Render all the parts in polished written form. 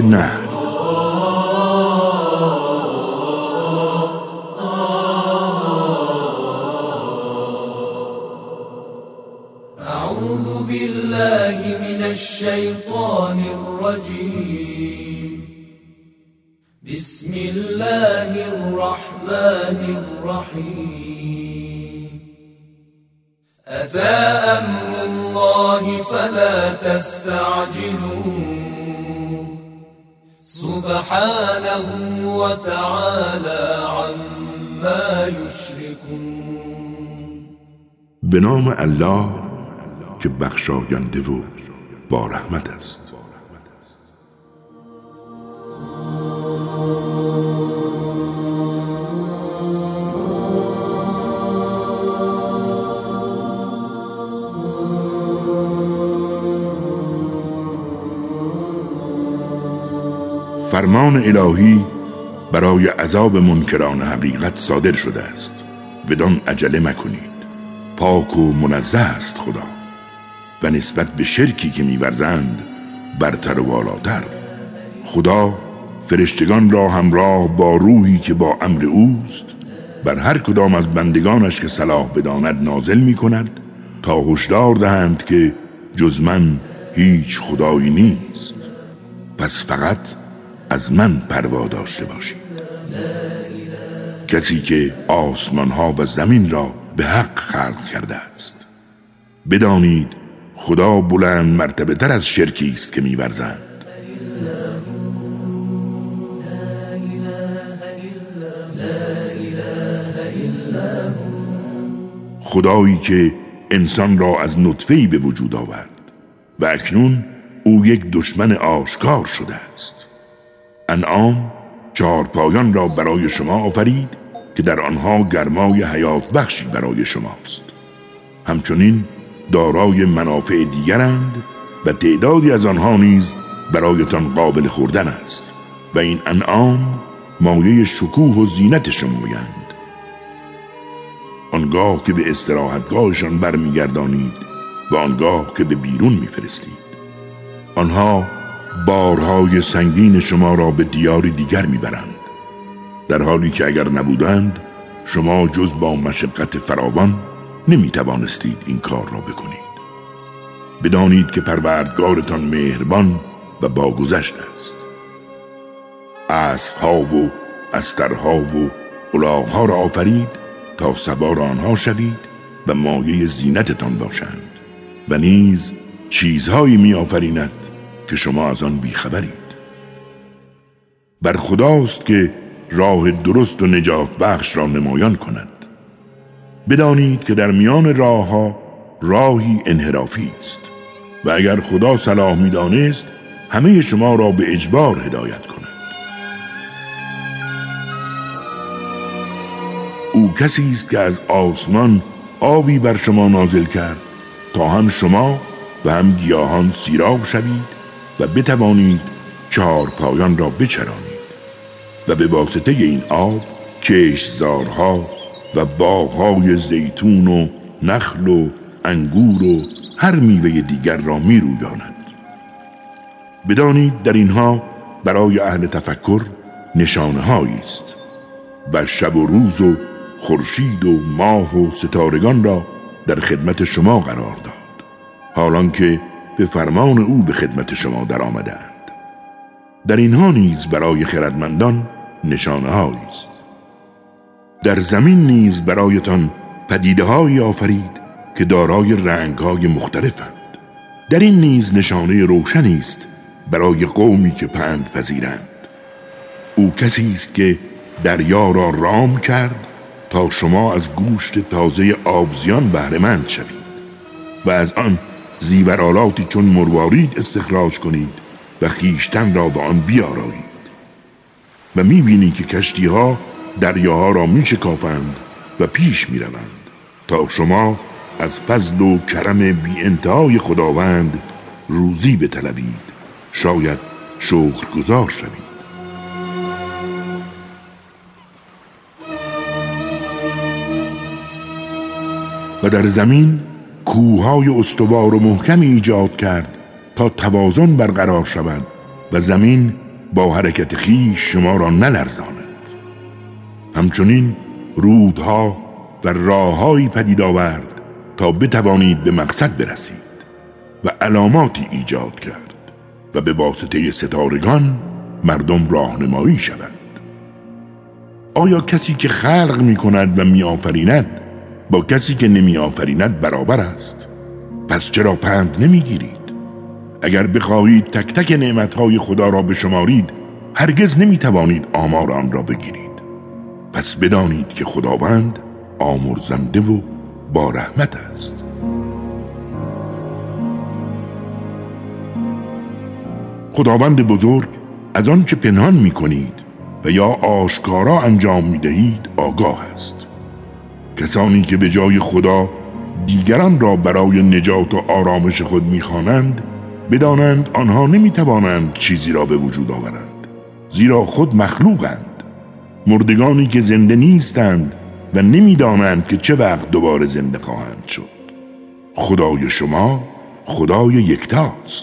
النحل. أعوذ بالله من الشيطان الرجيم. بسم الله الرحمن الرحيم. أتى أمر الله فلا تستعجلوه سبحانه وتعالى عما يشركون. به نام الله که بخشاینده و با رحمت است. فرمان الهی برای عذاب منکران حقیقت صادر شده است. بدان عجله مکنید. پاک و منزه است خدا و نسبت به شرکی که می‌ورزند برتر و بالاتر. خدا فرشتگان را همراه با روحی که با امر اوست بر هر کدام از بندگانش که صلاح بداند نازل می‌کند تا هشدار دهند که جز من هیچ خدایی نیست، پس فقط از من پروا داشته باشید. کسی که آسمان‌ها و زمین را به حق خلق کرده است. بدانید خدا بلند مرتبه تر از شرکی است که می‌ورزند. خدایی که انسان را از نطفه‌ای به وجود آورد و اکنون او یک دشمن آشکار شده است. انعام 4 پایان را برای شما آفرید که در آنها گرمای حیات بخشی برای شماست. همچنین دارای منافع دیگرند و تعدادی از آنها نیز برایتان قابل خوردن است و این انعام مایه شکوه و زینت شمایند. آنگاه که به استراحتگاهشان برمیگردانید و آنگاه که به بیرون میفرستید. آنها بارهای سنگین شما را به دیاری دیگر میبرند، در حالی که اگر نبودند شما جز با مشقت فراوان نمیتوانستید این کار را بکنید. بدانید که پروردگارتان مهربان و باگذشت است. اسب‌ها و استرها و الاغ‌ها را آفرید تا سوار آنها شوید و مایه زینتتان باشند و نیز چیزهایی میآفریند که شما از آن بیخبرید. بر خداست که راه درست و نجات بخش را نمایان کند. بدانید که در میان راهها راهی انحرافی است و اگر خدا صلاح می‌دانست همه شما را به اجبار هدایت کند. او کسی است که از آسمان آبی بر شما نازل کرد تا هم شما و هم گیاهان سیراب شوید و بتوانید 4 پایان را بچرانید و به واسطه این آب کشتزارها و باغهای زیتون و نخل و انگور و هر میوه دیگر را میرویاند. بدانید در اینها برای اهل تفکر نشانه هایی است و شب و روز و خورشید و ماه و ستارگان را در خدمت شما قرار داد، حالان که به فرمان او به خدمت شما در آمدند. در اینها نیز برای خردمندان نشانه هایی است. در زمین نیز برایتان پدیده هایی آفرید که دارای رنگ های مختلفند. در این نیز نشانه روشنی است برای قومی که پند پذیرند. او کسی است که دریا را رام کرد تا شما از گوشت تازه آبزیان بهره مند شوید و از آن زیورالاتی چون مروارید استخراج کنید و خویشتن را به آن بیارایید. و میبینی که کشتیها دریاها را میشکافند و پیش میروند تا شما از فضل و کرم بی انتهای خداوند روزی بطلبید، شاید شکرگزار شوید. و در زمین کوههای استوار و محکمی ایجاد کرد تا توازن برقرار شود و زمین با حرکت خویش شما را نلرزاند. همچنین رودها و راههایی پدید آورد تا بتوانید به مقصد برسید و علاماتی ایجاد کرد و به واسطه ستارگان مردم راهنمایی شوند. آیا کسی که خلق می کند و می آفریند با کسی که نمی آفریند برابر است؟ پس چرا پند نمی گیرید؟ اگر بخواهید تک تک نعمتهای خدا را بشمارید هرگز نمی توانید آمار آن را بگیرید. پس بدانید که خداوند آمرزنده و با رحمت است. خداوند بزرگ از آن چه پنهان می کنید و یا آشکارا انجام می دهید آگاه است. کسانی که به جای خدا دیگران را برای نجات و آرامش خود می خوانند بدانند آنها نمی توانند چیزی را به وجود آورند، زیرا خود مخلوقند. مردگانی که زنده نیستند و نمی دانند که چه وقت دوباره زنده خواهند شد. خدای شما خدای یکتاست.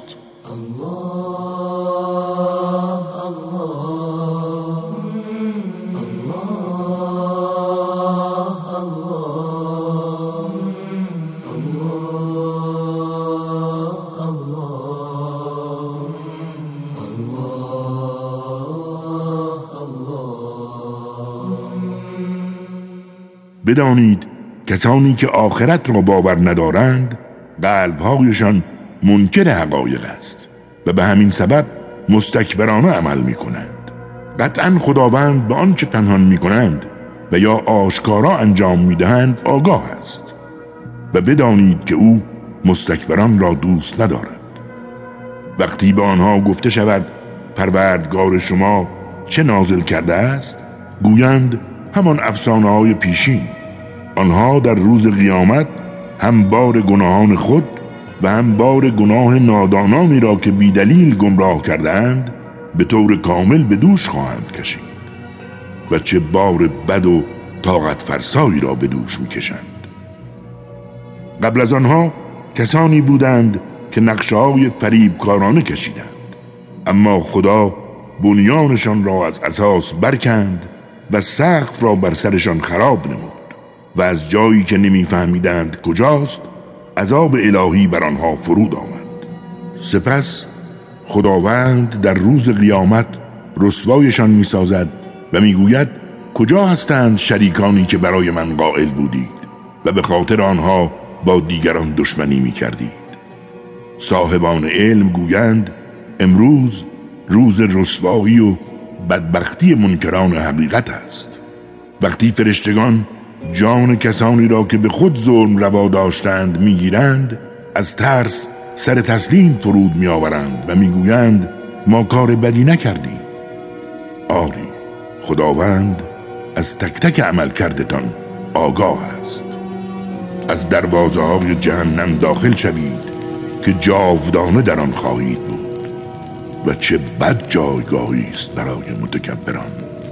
بدانید کسانی که آخرت را باور ندارند قلب‌هایشان منکر حقایق است و به همین سبب مستکبرانه عمل می کنند. قطعا خداوند به آنچه پنهان می کنند و یا آشکارا انجام می دهند آگاه است و بدانید که او مستکبران را دوست ندارد. وقتی به آنها گفته شود پروردگار شما چه نازل کرده است، گویند همان افسانه های پیشین. آنها در روز قیامت هم بار گناهان خود و هم بار گناه نادانانی را که بی دلیل گمراه کردند به طور کامل به دوش خواهند کشید و چه بار بد و طاقت فرسایی را به دوش می کشند. قبل از آنها کسانی بودند که نقشه‌های فریبکارانه کشیدند، اما خدا بنیانشان را از اساس برکند و سقف را بر سرشان خراب نمود و از جایی که نمیفهمیدند کجاست عذاب الهی بر آنها فرود آمد. سپس خداوند در روز قیامت رسوایشان می‌سازد و میگوید کجا هستند شریکانی که برای من قائل بودید و به خاطر آنها با دیگران دشمنی می‌کردید؟ صاحبان علم گویند امروز روز رسوایی و بدبختی منکران حقیقت است. وقتی فرشتگان جان کسانی را که به خود ظلم روا داشتند میگیرند از ترس سر تسلیم فرود میآورند و میگویند ما کار بدی نکردیم. آری، خداوند از تک تک عمل کردتان آگاه است. از دروازه های جهنم داخل شوید که جاودانه در آن خواهید بود و چه بد جایگاهی است برای متکبران.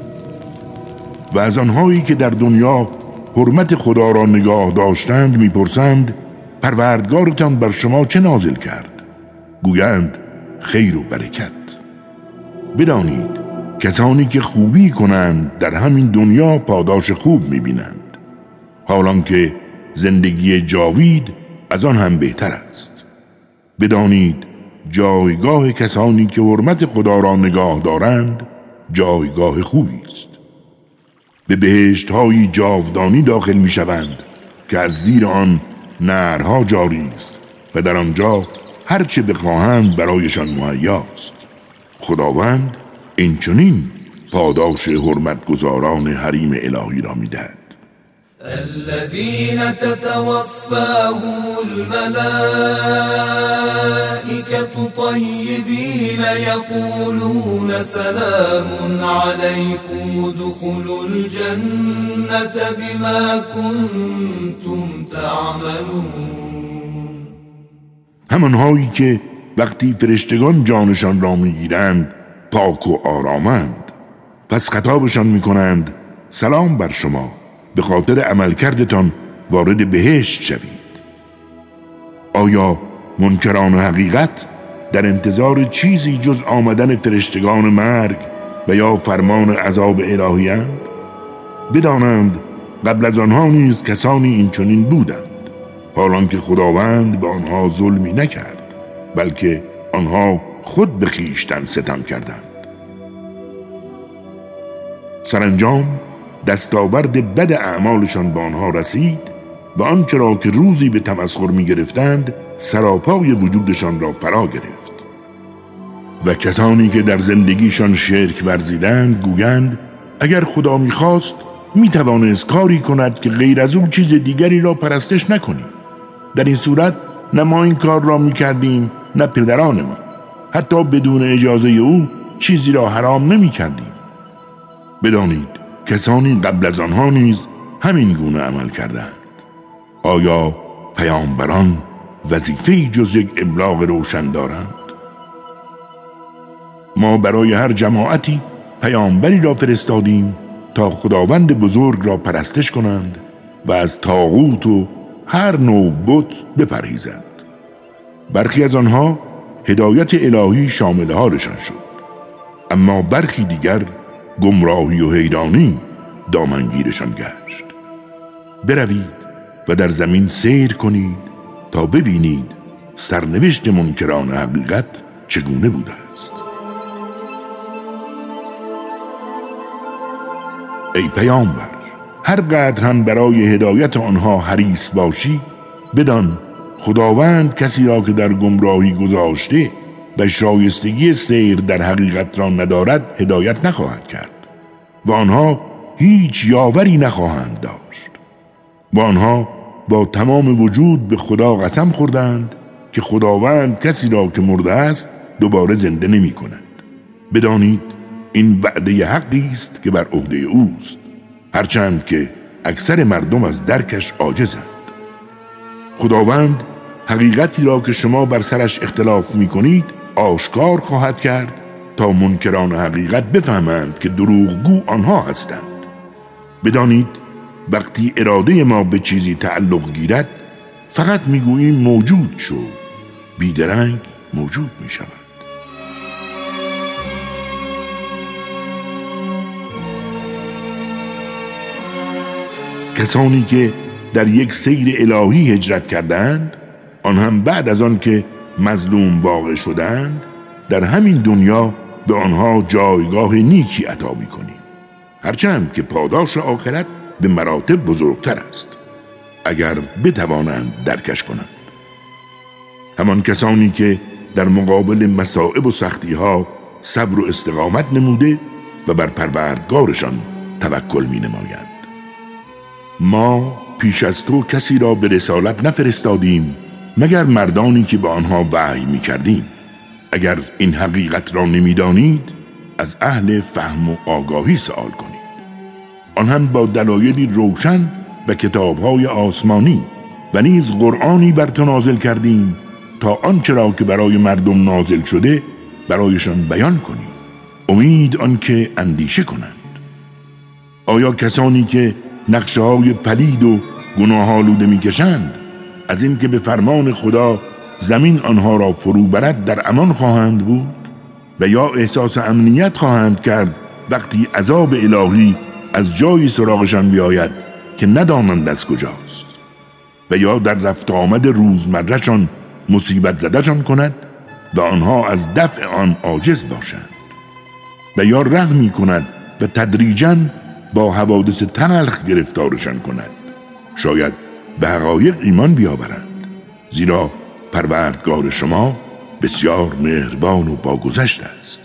و از آنهایی که در دنیا حرمت خدا را نگاه داشتند میپرسند پروردگارتان بر شما چه نازل کرد؟ گویند خیر و برکت. بدانید کسانی که خوبی کنند در همین دنیا پاداش خوب میبینند، حالان که زندگی جاوید از آن هم بهتر است. بدانید جایگاه کسانی که حرمت خدا را نگاه دارند جایگاه خوبی است. به بهشت‌های جاودانی داخل می‌شوند که از زیر آن نهرها جاری است و در آنجا هر چه بخواهند برایشان مهیاست. خداوند اینچنین پاداش حرمتگزاران حریم الهی را می‌دهد. الذين تتوفاهم الملائكة طيبين يقولون سلام عليكم ادخلوا الجنة بما كنتم تعملون. همانهایی که وقتی فرشتگان جانشان را میگیرند پاک و آرامند، پس خطابشان میکنند سلام بر شما، به خاطر عملکردتان وارد بهشت شوید. آیا منکران حقیقت در انتظار چیزی جز آمدن فرشتگان مرگ و یا فرمان عذاب الهی‌اند؟ بدانند قبل از آنها نیز کسانی اینچنین بودند، حالان که خداوند به آنها ظلمی نکرد، بلکه آنها خود به خویشتن ستم کردند. سرانجام دستاورد بد اعمالشان به آنها رسید و آنچه را که روزی به تمسخر می گرفتند سراپای وجودشان را فرا گرفت. و کسانی که در زندگیشان شرک ورزیدند گویند اگر خدا می خواست می توانست کاری کند که غیر از او چیز دیگری را پرستش نکنیم. در این صورت نه ما این کار را می کردیم نه پدران ما. حتی بدون اجازه او چیزی را حرام نمی کردیم. بدانید کسانی قبل از آنها نیز همین گونه عمل کردند. آیا پیامبران وظیفه‌ای جز یک ابلاغ روشن دارند؟ ما برای هر جماعتی پیامبری را فرستادیم تا خداوند بزرگ را پرستش کنند و از طاغوت و هر نوع بت بپرهیزند. برخی از آنها هدایت الهی شامل حالشان شد، اما برخی دیگر گمراهی و حیرانی دامنگیرشان گشت. بروید و در زمین سیر کنید تا ببینید سرنوشت منکران حقیقت چگونه بوده است. ای پیامبر، هر قدر هم برای هدایت آنها حریص باشی، بدان خداوند کسی را که در گمراهی گذاشته و شایستگی سیر در حقیقت را ندارد هدایت نخواهد کرد و آنها هیچ یاوری نخواهند داشت. و آنها با تمام وجود به خدا قسم خوردند که خداوند کسی را که مرده است دوباره زنده نمی کند. بدانید این وعده حقی است که بر عهده اوست، هرچند که اکثر مردم از درکش عاجزند. خداوند حقیقتی را که شما بر سرش اختلاف می کنید آشکار خواهد کرد تا منکران حقیقت بفهمند که دروغگو آنها هستند. بدانید وقتی اراده ما به چیزی تعلق گیرد فقط میگوییم موجود شو، بیدرنگ موجود می شود. کسانی که در یک سیر الهی هجرت کردند، آن هم بعد از آن که مظلوم واقع شدند، در همین دنیا به آنها جایگاه نیکی عطا می‌کنیم، هرچند که پاداش آخرت به مراتب بزرگتر است اگر بتوانند درکش کنند. همان کسانی که در مقابل مصائب و سختی‌ها صبر و استقامت نموده و بر پروردگارشان توکل می‌نمایند. ما پیش از تو کسی را به رسالت نفرستادیم مگر مردانی که به آنها وحی می‌کردیم. اگر این حقیقت را نمی‌دانید از اهل فهم و آگاهی سوال کنید. آن هم با دلایلی روشن و کتاب‌های آسمانی و نیز قرآنی بر تو نازل کردیم تا آنچه را که برای مردم نازل شده برایشان بیان کنی، امید آنکه اندیشه کنند. آیا کسانی که نقشه‌های پلید و گناه‌آلوده می‌کشند از این که به فرمان خدا زمین آنها را فرو برد در امان خواهند بود و یا احساس امنیت خواهند کرد وقتی عذاب الهی از جایی سراغشان بیاید که ندانند از کجاست و یا در رفت آمد روزمره‌شان مصیبت زده‌شان کند و آنها از دفع آن عاجز باشند و یا رحمی کند و تدریجاً با حوادث تلخ گرفتارشان کند، شاید به حقایق ایمان بیاورند، زیرا پروردگار شما بسیار مهربان و باگذشت است.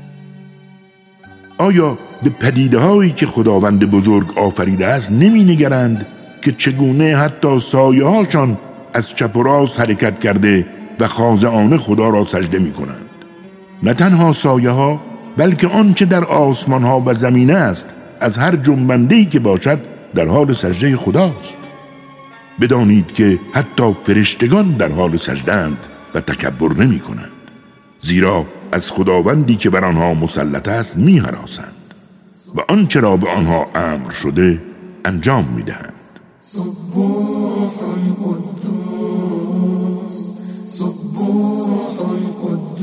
آیا به پدیده‌هایی که خداوند بزرگ آفریده است نمی نگرند که چگونه حتی سایه‌هاشان از چپ و راست حرکت کرده و خاضعانه خدا را سجده می کنند؟ نه تنها سایه‌ها بلکه آنچه در آسمان‌ها و زمین است از هر جنبنده‌ای که باشد در حال سجده خداست. بدانید که حتی فرشتگان در حال سجده‌اند و تکبر نمی کنند، زیرا از خداوندی که بر آنها مسلط است می هراسند و آنچه را به آنها امر شده انجام می دهند. سبوح قدوس سبوح قدوس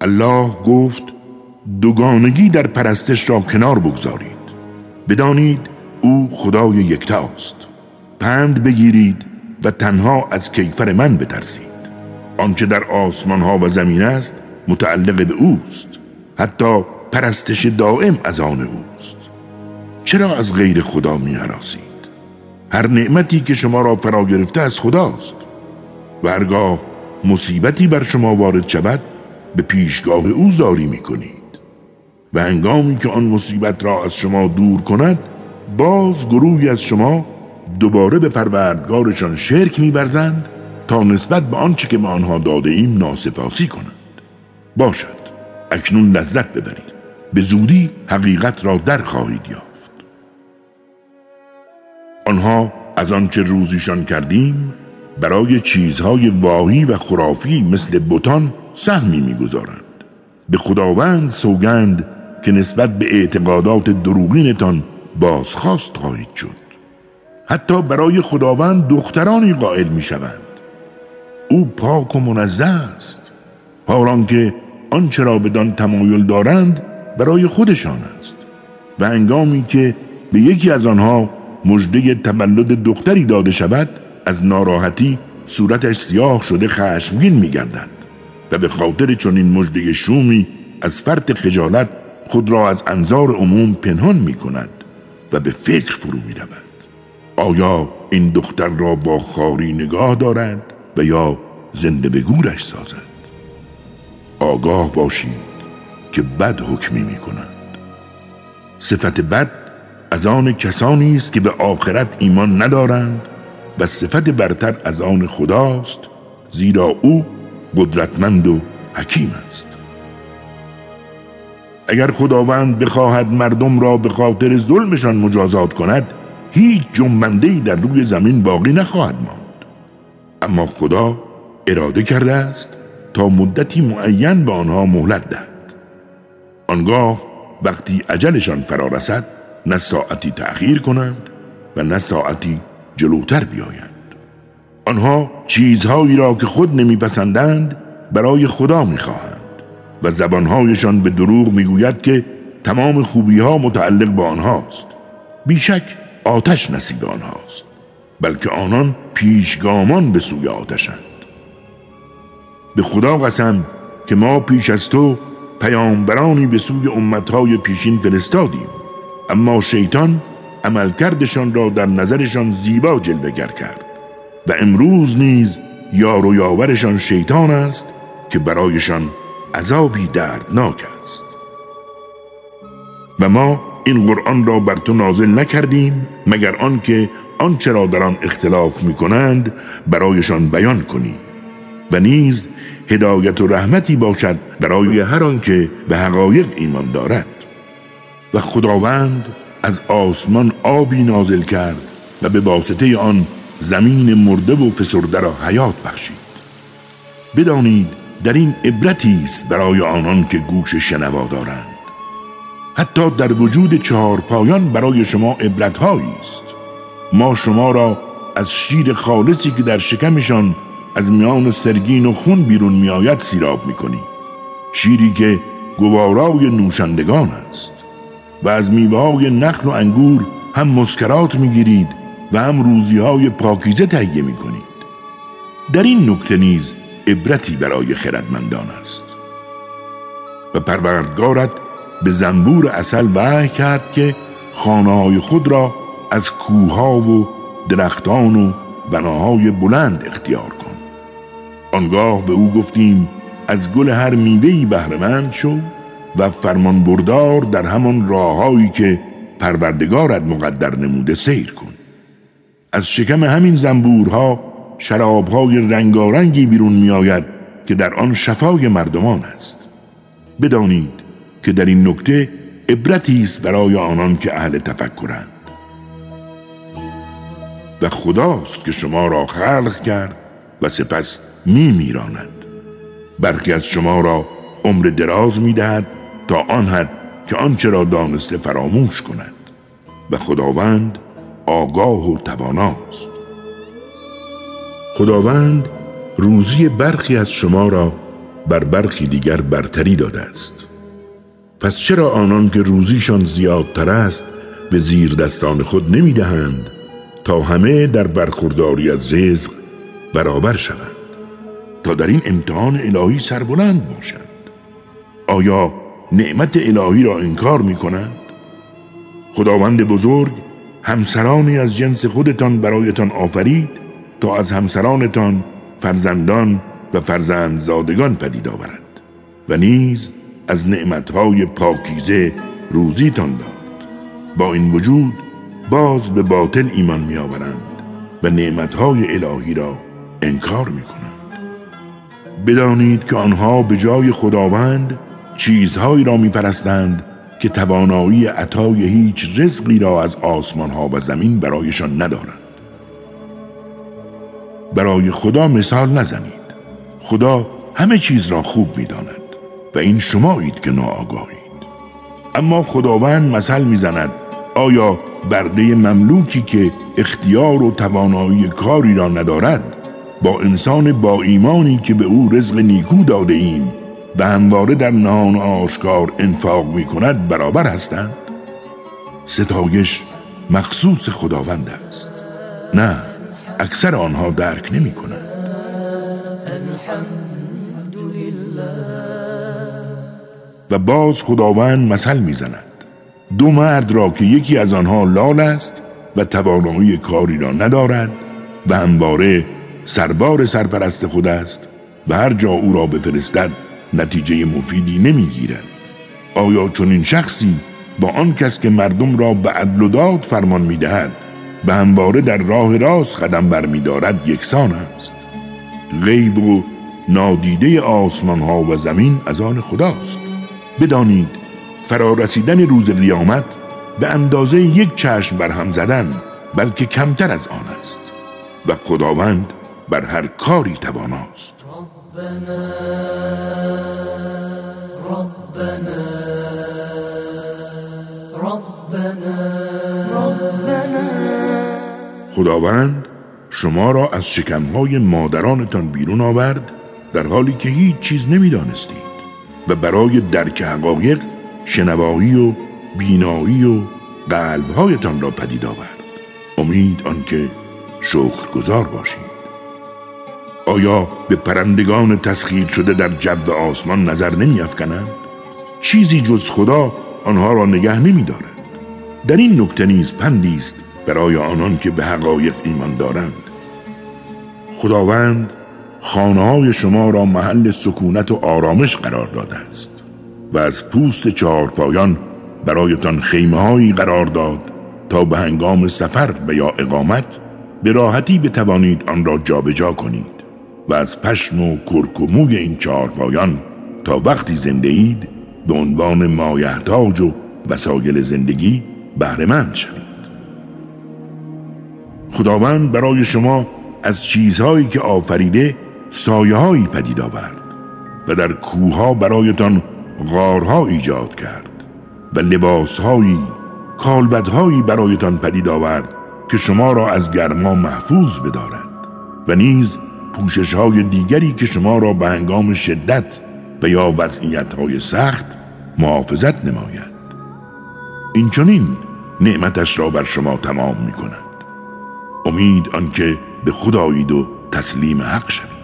الله گفت دوگانگی در پرستش را کنار بگذارید. بدانید او خدای یکتاست. پند بگیرید و تنها از کیفر من بترسید. آنچه در آسمان ها و زمین است متعلق به اوست. حتی پرستش دائم از آن اوست. چرا از غیر خدا می هراسید؟ هر نعمتی که شما را فرا گرفته از خداست و هرگاه مصیبتی بر شما وارد شود به پیشگاه او زاری می کنید و هنگامی که آن مصیبت را از شما دور کند باز گروهی از شما دوباره به پروردگارشان شرک می ورزند تا نسبت به آنچه که به آنها داده ایم ناسپاسی کنند. باشد اکنون لذت ببرید، به زودی حقیقت را در خواهید یافت. آنها از آنچه روزیشان کردیم برای چیزهای واهی و خرافی مثل بتان سهمی می‌گذارند. به خداوند سوگند که نسبت به اعتقادات دروغینتان بازخواست خواهید شد. حتی برای خداوند دخترانی قائل می‌شوند. او پاک و منزه است، حالان که آنچه را بدان تمایل دارند برای خودشان است و هنگامی که به یکی از آنها مژده تولد دختری داده شود از ناراحتی صورتش سیاه شده خشمگین می‌گردد و به خاطر چنین مژده شومی از فرط خجالت خود را از انظار عموم پنهان می‌کند و به فکر فرو می‌رود. آیا این دختر را با خواری نگاه دارد و یا زنده به گورش سازد؟ آگاه باشید که بد حکمی می‌کنند. صفت بد از آن کسانی است که به آخرت ایمان ندارند و صفت برتر از آن خداست، زیرا او قدرتمند و حکیم است. اگر خداوند بخواهد مردم را به خاطر ظلمشان مجازات کند هیچ جنبنده‌ای در روی زمین باقی نخواهد ماند. اما خدا اراده کرده است تا مدتی معین به آنها مهلت دهد. آنگاه وقتی اجلشان فرا رسد نه ساعتی تأخیر کنند و نه ساعتی جلوتر بیایند. آنها چیزهایی را که خود نمیپسندند برای خدا میخواهند و زبانهایشان به دروغ میگوید که تمام خوبیها متعلق به آنهاست. بیشک آتش نصیب آنهاست، بلکه آنان پیشگامان به سوی آتشند. به خدا قسم که ما پیش از تو پیامبرانی به سوی امتهای پیشین فرستادیم، اما شیطان عملکردشان را در نظرشان زیبا جلوه‌گر کرد و امروز نیز یار و یاورشان شیطان است که برایشان عذابی دردناک است. و ما این قرآن را بر تو نازل نکردیم مگر آنکه آنچه را در آن اختلاف می‌کنند برایشان بیان کنی و نیز هدایت و رحمتی باشد برای هر آنکه به حقایق ایمان دارد. و خداوند از آسمان آبی نازل کرد و به واسطه آن زمین مرده و فسرده را حیات بخشید. بدانید در این عبرتی است برای آنان که گوش شنوا دارند. حتی در وجود چهارپایان برای شما عبرت‌هایی است. ما شما را از شیر خالصی که در شکمشان از میان سرگین و خون بیرون میآید سیراب می‌کنیم، شیری که گوارای نوشندگان است. و از میوه‌های نخل و انگور هم مسکرات می‌گیرید و هم روزی‌های پاکیزه تهیه می‌کنید. در این نکته نیز عبرتی برای خردمندان است. و پروردگارت به زنبور عسل وحی کرد که خانه‌های خود را از کوه‌ها و درختان و بناهای بلند اختیار کن. آنگاه به او گفتیم از گل هر میوه‌ای بهره‌مند شو و فرمان بردار در همان راه‌هایی که پروردگارت مقدر نموده سیر کن. از شکم همین زنبورها شراب‌های رنگارنگی بیرون می‌آید که در آن شفای مردمان است. بدانید که در این نکته عبرتی است برای آنان که اهل تفکرند. و خداست که شما را خلق کرد و سپس میراند. برخی از شما را عمر دراز میدهد تا آن حد که آنچه را دانسته فراموش کند و خداوند آگاه و تواناست. خداوند روزی برخی از شما را بر برخی دیگر برتری داده است. پس چرا آنان که روزیشان زیادتر است به زیر دستان خود نمی دهند تا همه در برخورداری از رزق برابر شوند، تا در این امتحان الهی سربلند باشند؟ آیا نعمت الهی را انکار می کنند؟ خداوند بزرگ همسرانی از جنس خودتان برایتان آفرید تا از همسرانتان فرزندان و فرزندزادگان پدید آورد و نیز از نعمتهای پاکیزه روزیتان داد. با این وجود باز به باطل ایمان می آورند و نعمتهای الهی را انکار می کنند. بدانید که آنها به جای خداوند چیزهایی را می پرستند که توانایی عطای هیچ رزقی را از آسمانها و زمین برایشان ندارند. برای خدا مثال نزنید. خدا همه چیز را خوب می داند و این شمایید که ناآگاهید. اما خداوند مثل می زند. آیا برده مملوکی که اختیار و توانایی کاری را ندارد با انسان با ایمانی که به او رزق نیکو داده ایم و همواره در نهان آشکار انفاق می کند برابر هستند؟ ستایش مخصوص خداوند است. نه، اکثر آنها درک نمی کنند. و باز خداوند مثل می زند. دو مرد را که یکی از آنها لال است و توانایی کاری را ندارد و همواره سربار سرپرست خود است و هر جا او را بفرستد نتیجه مفیدی نمیگیرد. آیا چنین شخصی با آن کس که مردم را به عدل و داد فرمان میدهد و همواره در راه راست قدم برمی‌دارد یکسان است؟ غیب و نادیده آسمان ها و زمین از آن خداست. بدانید فرارسیدن روز قیامت به اندازه یک چشم برهم زدن بلکه کمتر از آن است و خداوند بر هر کاری تواناست. خداوند شما را از شکمهای مادرانتان بیرون آورد در حالی که هیچ چیز نمی‌دانستید و برای درک حقایق شنوایی و بینایی و قلبهایتان را پدید آورد. امید آنکه شکرگزار باشید. آیا به پرندگان تسخیر شده در جو آسمان نظر نمی‌افکنند؟ چیزی جز خدا آنها را نگه نمی‌دارد. در این نکته نیز پندی است برای آنان که به حقایق ایمان دارند. خداوند خانه‌های شما را محل سکونت و آرامش قرار داده است و از پوست چهارپایان برایتان خیمه‌هایی قرار داد تا به هنگام سفر و یا اقامت به راحتی بتوانید آن را جابجا کنید و از پشم و کرک و موی این چهارپایان تا وقتی زنده اید به عنوان مایحتاج و وسایل زندگی بهره‌مند شوید. خداوند برای شما از چیزهایی که آفریده سایه‌هایی پدید آورد و در کوه‌ها برایتان غارها ایجاد کرد و لباسهایی، کالبدهایی برایتان پدید آورد که شما را از گرما محفوظ بدارد و نیز پوشش‌های دیگری که شما را به هنگام شدت و یا وضعیت‌های سخت محافظت نماید. این چنین نعمتش را بر شما تمام می‌کند. امید آنکه به خدایید و تسلیم حق شوید.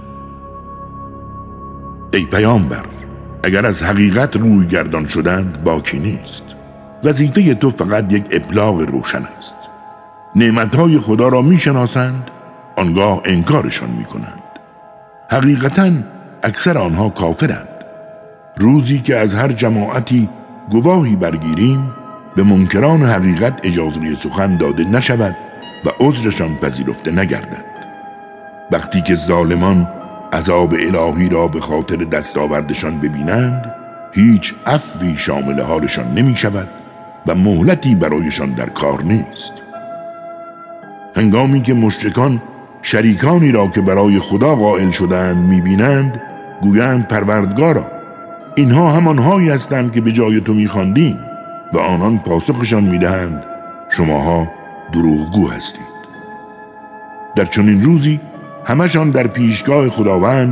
ای پیامبر، اگر از حقیقت روی گردان شدند باکی نیست. وظیفه تو فقط یک ابلاغ روشن است. نعمتهای خدا را میشناسند، آنگاه انکارشان میکنند. حقیقتاً اکثر آنها کافرند. روزی که از هر جماعتی گواهی برگیریم به منکران حقیقت اجازه سخن داده نشود و عذرشان پذیرفته نگردد. وقتی که ظالمان عذاب الهی را به خاطر دستاوردشان ببینند هیچ عفوی شامل حالشان نمی شود و مهلتی برایشان در کار نیست. هنگامی که مشرکان شریکانی را که برای خدا قائل شدند می بینند گویند پروردگارا اینها همانهایی هستند که به جای تو می خواندیم و آنان پاسخشان می دهند شماها دروغگو هستید. در چنین روزی همشان در پیشگاه خداوند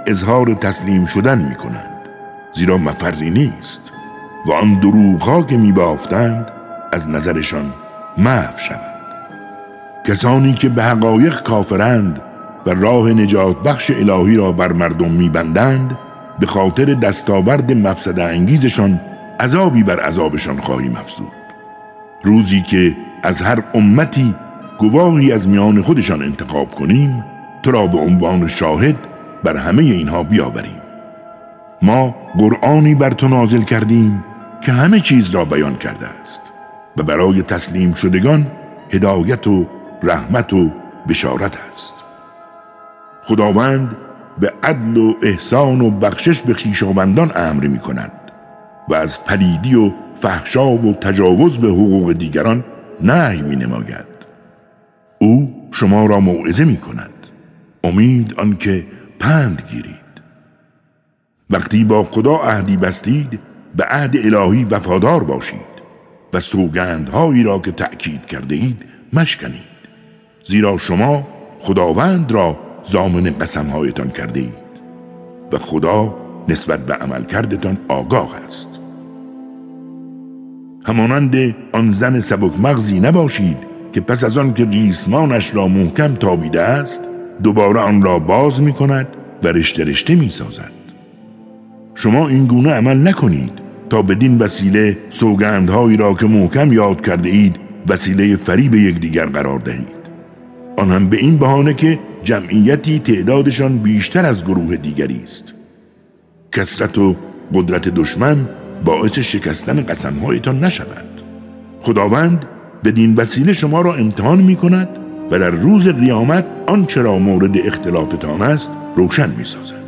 اظهار تسلیم شدن می کنند، زیرا مفری نیست و آن دروغ‌ها که می بافتند از نظرشان محو شود. کسانی که به حقایق کافرند و راه نجات بخش الهی را بر مردم می بندند، به خاطر دستاورد مفسده انگیزشان عذابی بر عذابشان خواهیم افزود. روزی که از هر امتی گواهی از میان خودشان انتخاب کنیم، تو را به عنوان شاهد بر همه اینها بیاوریم. ما قرآنی بر تو نازل کردیم که همه چیز را بیان کرده است و برای تسلیم شدگان هدایت و رحمت و بشارت است. خداوند به عدل و احسان و بخشش به خویشاوندان امر می کند و از پلیدی و فحشا و تجاوز به حقوق دیگران نهی می نماید. او شما را موعظه می کند، امید آنکه پند گیرید. وقتی با خدا عهدی بستید، به عهد الهی وفادار باشید و سوگندهایی را که تأکید کرده اید مشکنید، زیرا شما خداوند را ضامن قسمهایتان کرده اید و خدا نسبت به عمل کردتان آگاه است. همانند آن زن سبک مغزی نباشید که پس از آن که ریسمانش را محکم تابیده است، دوباره آن را باز می کند و رشته رشته می سازد. شما این گونه عمل نکنید تا بدین وسیله سوگندهایی را که محکم یاد کرده اید وسیله فریب یکدیگر قرار دهید. آن هم به این بهانه که جمعیتی تعدادشان بیشتر از گروه دیگری است. کثرت و قدرت دشمن باعث شکستن قسمهایتان نشود. خداوند بدین وسیله شما را امتحان می کند و در روز قیامت آنچه را مورد اختلافتان است روشن می سازد.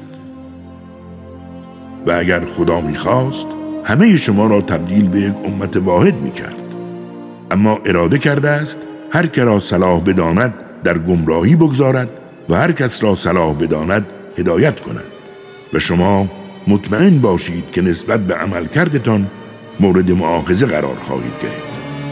و اگر خدا می خواست همه شما را تبدیل به یک امت واحد می کرد، اما اراده کرده است هر که را صلاح بداند در گمراهی بگذارد و هر کس را صلاح بداند هدایت کند و شما مطمئن باشید که نسبت به عمل کردتان مورد مؤاخذه قرار خواهید گرفت.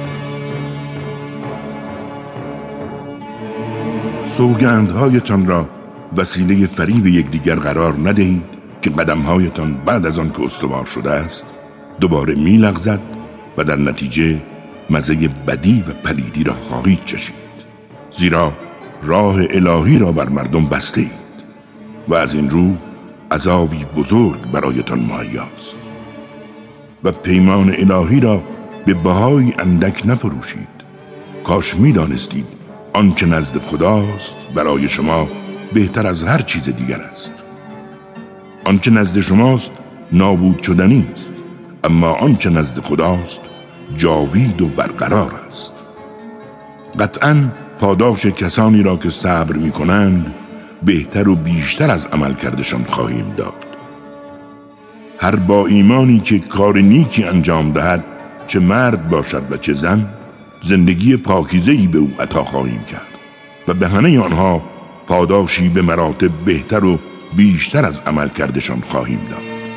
سوگندهایتان را وسیله فریب یکدیگر قرار ندهید که قدمهایتان بعد از آن که استوار شده است دوباره می لغزد و در نتیجه مزه بدی و پلیدی را خواهید چشید، زیرا راه الهی را بر مردم بسته اید و از این رو عذابی بزرگ برایتان مهیاست. و پیمان الهی را به بهای اندک نفروشید. کاش می دانستید آنچه نزد خداست برای شما بهتر از هر چیز دیگر است. آنچه نزد شماست نابود شدنی است، اما آنچه نزد خداست جاوید و برقرار است. قطعاً پاداش کسانی را که صبر می کنند بهتر و بیشتر از عمل کردشان خواهیم داد. هر با ایمانی که کار نیکی انجام دهد، چه مرد باشد و چه زن، زندگی پاکیزه‌ای به او عطا خواهیم کرد و به همه آنها پاداشی به مراتب بهتر و بیشتر از عمل کردشان خواهیم داد.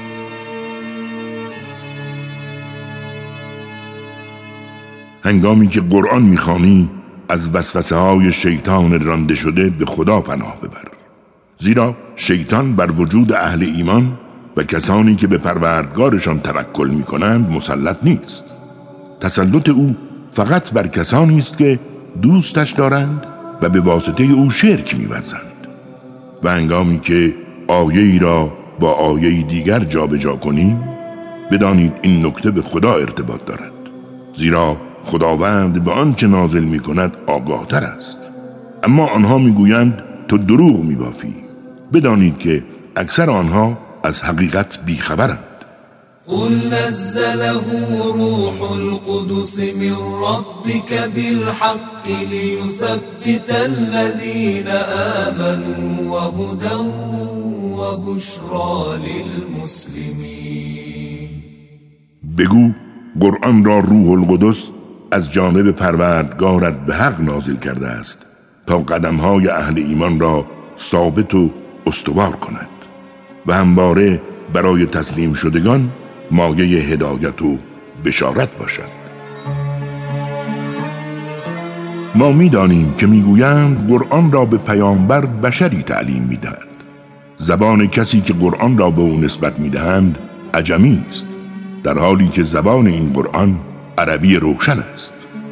هنگامی که قرآن می‌خوانی از وسوسه های شیطان رانده شده به خدا پناه ببر، زیرا شیطان بر وجود اهل ایمان و کسانی که به پروردگارشان توکل می‌کنند مسلط نیست. تسلط او فقط بر کسانی است که دوستش دارند و به واسطه او شرک می‌ورزند. و هنگامی که آیه‌ای را با آیه‌ای دیگر جابجا کنیم، بدانید این نکته به خدا ارتباط دارد، زیرا خداوند به آنچه نازل می کند آگاه تر است. اما آنها می گویند تو دروغ می بافی. بدانید که اکثر آنها از حقیقت بیخبرند. قل نزله روح القدس من ربك بالحق ليثبت الذين آمنوا وهدى وبشرى للمسلمين. بگو قرآن را روح القدس از جانب پروردگارت به حق نازل کرده است تا قدمهای اهل ایمان را ثابت و استوار کند و همواره برای تسلیم شدگان مایه هدایت و بشارت باشد. ما می‌دانیم که می‌گویند قرآن را به پیامبر بشری تعلیم می‌دهد، زبان کسی که قرآن را به او نسبت می‌دهند عجمی است، در حالی که زبان این قرآن عربی روشن است.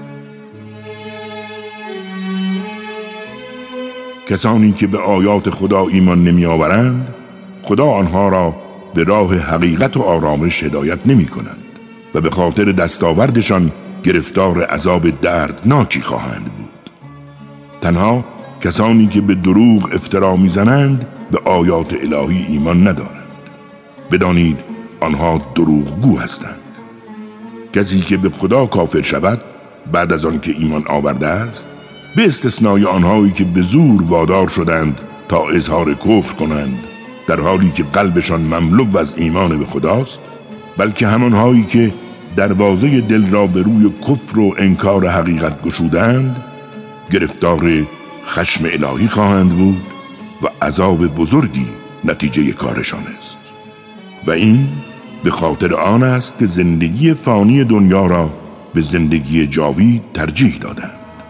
کسانی که به آیات خدا ایمان نمی‌آورند، خدا آنها را به راه حقیقت و آرامش هدایت نمی‌کند و به خاطر دستاوردشان گرفتار عذاب دردناکی خواهند بود. تنها کسانی که به دروغ افترا می‌زنند به آیات الهی ایمان ندارند. بدانید آنها دروغگو هستند. کسی که به خدا کافر شود بعد از آن که ایمان آورده است، به استثنای آنهایی که به زور وادار شدند تا اظهار کفر کنند در حالی که قلبشان مملو از ایمان به خداست، بلکه همانهایی که دروازه دل را به روی کفر و انکار حقیقت گشودند گرفتار خشم الهی خواهند بود و عذاب بزرگی نتیجه کارشان است. و این به خاطر آن است که زندگی فانی دنیا را به زندگی جاوید ترجیح دادند.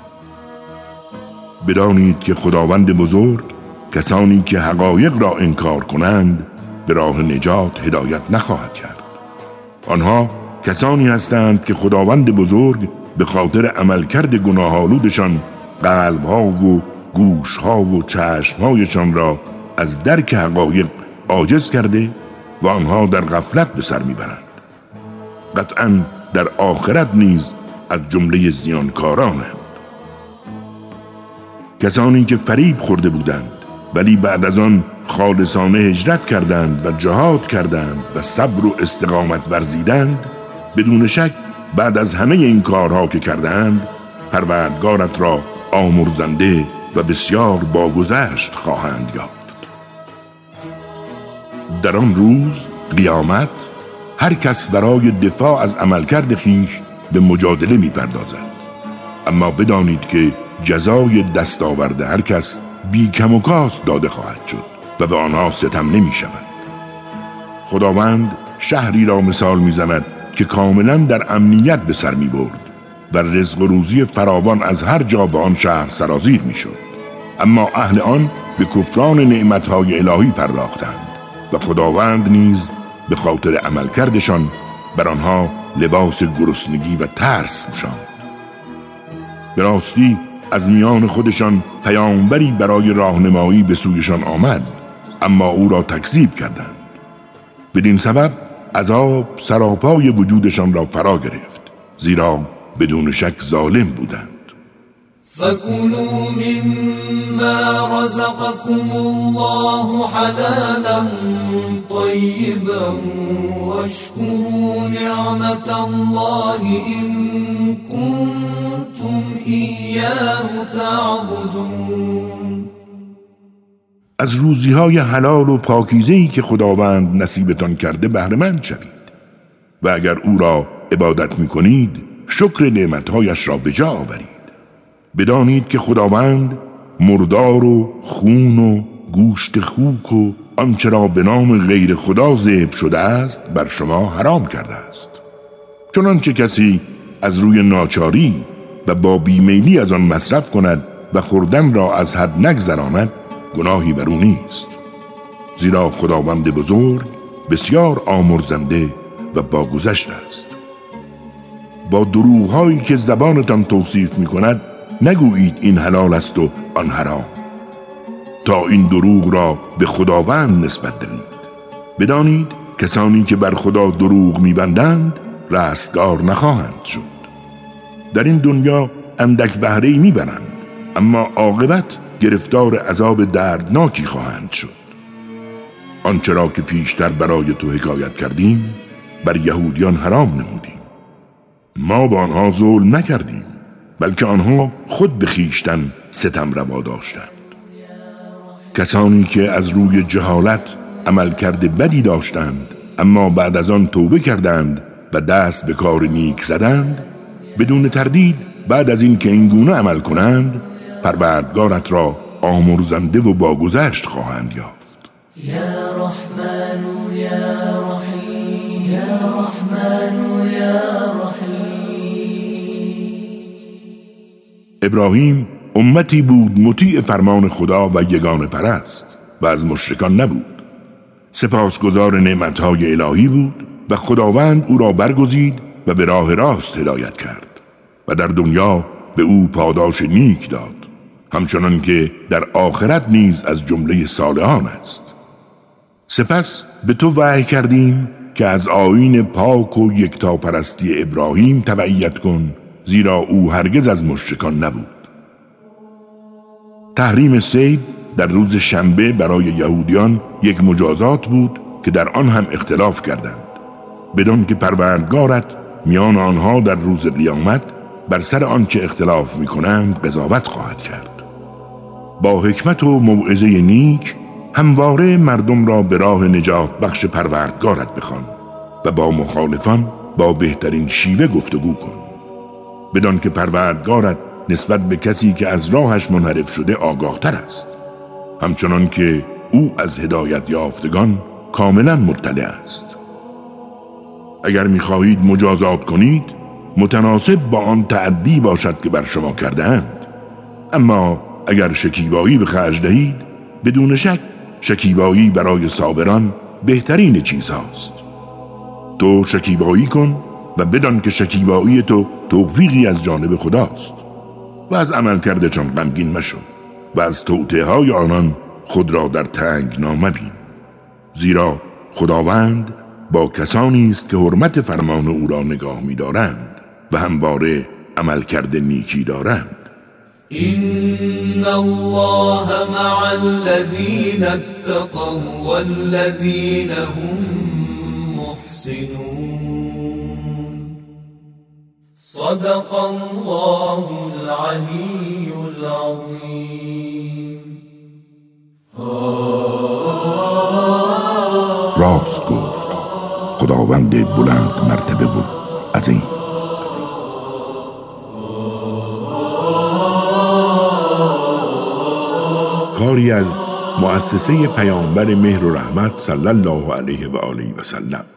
بدانید که خداوند بزرگ کسانی که حقایق را انکار کنند به راه نجات هدایت نخواهد کرد. آنها کسانی هستند که خداوند بزرگ به خاطر عملکرد گناه‌آلودشان قلب‌ها و گوش‌ها و چشم‌هایشان را از درک حقایق عاجز کرده و آنها در غفلت به سر میبرند. قطعاً در آخرت نیز از جمله زیانکارانند. کسانی که فریب خورده بودند ولی بعد از آن خالصانه هجرت کردند و جهاد کردند و صبر و استقامت ورزیدند، بدون شک بعد از همه این کارها که کردند پروردگارت را آمرزنده و بسیار باگذشت خواهند یافت. در آن روز قیامت هر کس برای دفاع از عملکرد خویش به مجادله می‌پردازد، اما بدانید که جزای دستاورد هر کس بی کم و کاست داده خواهد شد و به آنها ستم نمی شود. خداوند شهری را مثال می زند که کاملا در امنیت به سر می برد و رزق و روزی فراوان از هر جا به آن شهر سرازیر می شد، اما اهل آن به کفران نعمتهای الهی پرداختند و خداوند نیز به خاطر عملکردشان بر آنها لباس گرسنگی و ترس پوشاند. به راستی از میان خودشان پیامبری برای راهنمایی به سویشان آمد، اما او را تکذیب کردند. بدین سبب عذاب سراپای وجودشان را فرا گرفت، زیرا بدون شک ظالم بودند. فَكُلُوا مِمَّا رَزَقَكُمُ اللَّهُ حَلَالًا طَيِّبًا وَاشْكُرُوا نِعْمَةَ اللَّهِ إِن كُنتُمْ إِيَّاهُ تَعْبُدُونَ. از روزی‌های حلال و پاکیزه‌ای که خداوند نصیبتان کرده بهره مند شوید و اگر او را عبادت می‌کنید شکر نعمت‌هایش را به جا آورید. بدانید که خداوند مردار و خون و گوشت خوک و آنچه را به نام غیر خدا ذبح شده است بر شما حرام کرده است. چنانچه کسی از روی ناچاری و با بیمیلی از آن مصرف کند و خوردن را از حد نگذراند گناهی بر او نیست، زیرا خداوند بزرگ بسیار آمرزنده و باگذشت است. با دروغ‌هایی که زبانتان توصیف می‌کند نگویید این حلال است و آن حرام، تا این دروغ را به خداوند نسبت دهید. بدانید کسانی که بر خدا دروغ می‌بندند رستگار نخواهند شد. در این دنیا اندک بهره‌ای می‌برند، اما عاقبت گرفتار عذاب دردناکی خواهند شد. آنچه را که پیشتر برای تو حکایت کردیم بر یهودیان حرام نمودیم. ما با آنها ظلم نکردیم، بلکه آنها خود به خویشتن ستم روا داشتند. کسانی که از روی جهالت عملکرد بدی داشتند اما بعد از آن توبه کردند و دست به کار نیک زدند، بدون تردید بعد از این که اینگونه عمل کنند پروردگارت را آمرزنده و باگذشت خواهند یافت. یا رحمن یا رحیم یا رحمن یا ابراهیم امتی بود مطیع فرمان خدا و یگانه پرست. و از مشرکان نبود. سپاسگزار نعمتهای الهی بود و خداوند او را برگزید و به راه راست هدایت کرد و در دنیا به او پاداش نیک داد، همچنان که در آخرت نیز از جمله صالحان است. سپس به تو وحی کردیم که از آیین پاک و یکتاپرستی ابراهیم تبعیت کن، زیرا او هرگز از مشرکان نبود. تحریم صید در روز شنبه برای یهودیان یک مجازات بود که در آن هم اختلاف کردند، بدون که پروردگارت میان آنها در روز قیامت بر سر آنچه اختلاف می‌کنند قضاوت خواهد کرد. با حکمت و موعظه نیک همواره مردم را به راه نجات بخش پروردگارت بخوان و با مخالفان با بهترین شیوه گفتگو کن، بدان که پروردگارت نسبت به کسی که از راهش منحرف شده آگاهتر است، همچنان که او از هدایت یافتگان کاملا مطلع است. اگر می‌خواهید مجازات کنید متناسب با آن تعدی باشد که بر شما کرده‌اند، اما اگر شکیبایی به خرج دهید بدون شک شکیبایی برای صابران بهترین چیزهاست. تو شکیبایی کن و بدان که شکیبایی تو توفیقی از جانب خداست و از عمل کرده چون غمگین مشو و از توطئه‌های آنان خود را در تنگنا مبین، زیرا خداوند با کسانی است که حرمت فرمان او را نگاه می‌دارند و همواره عمل کرده نیکی دارند. إن الله مع الذين اتقوا والذين هم محسنون. صدق الله العلي العظيم. راست گفت خداوند بلند مرتبه و عظیم. کاری از مؤسسه پیامبر مهر و رحمت صلی الله علیه و آله و سلم.